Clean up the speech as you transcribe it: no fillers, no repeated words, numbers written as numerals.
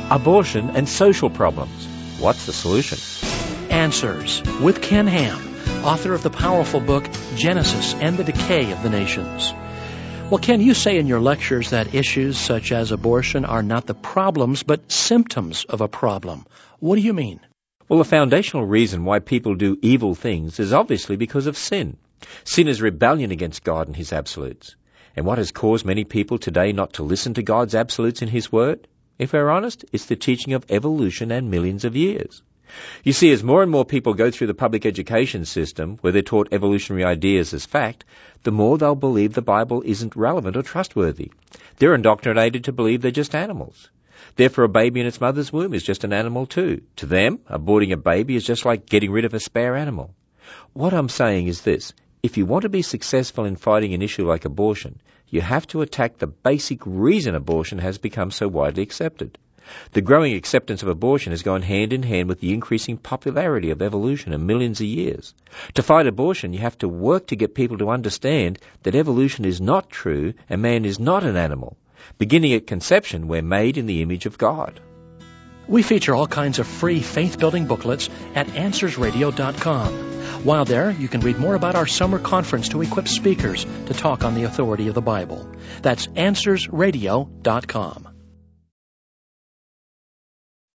Abortion and social problems. What's the solution? Answers with Ken Ham, author of the powerful book Genesis and the Decay of the Nations. Well, Ken, you say in your lectures that issues such as abortion are not the problems, but symptoms of a problem. What do you mean? Well, the foundational reason why people do evil things is obviously because of sin. Sin is rebellion against God and His absolutes. And what has caused many people today not to listen to God's absolutes in His Word? If we're honest, it's the teaching of evolution and millions of years. You see, as more and more people go through the public education system, where they're taught evolutionary ideas as fact, the more they'll believe the Bible isn't relevant or trustworthy. They're indoctrinated to believe they're just animals. Therefore, a baby in its mother's womb is just an animal too. To them, aborting a baby is just like getting rid of a spare animal. What I'm saying is this. If you want to be successful in fighting an issue like abortion, you have to attack the basic reason abortion has become so widely accepted. The growing acceptance of abortion has gone hand in hand with the increasing popularity of evolution in millions of years. To fight abortion, you have to work to get people to understand that evolution is not true and man is not an animal. Beginning at conception, we're made in the image of God. We feature all kinds of free faith-building booklets at AnswersRadio.com. While there, you can read more about our summer conference to equip speakers to talk on the authority of the Bible. That's AnswersRadio.com.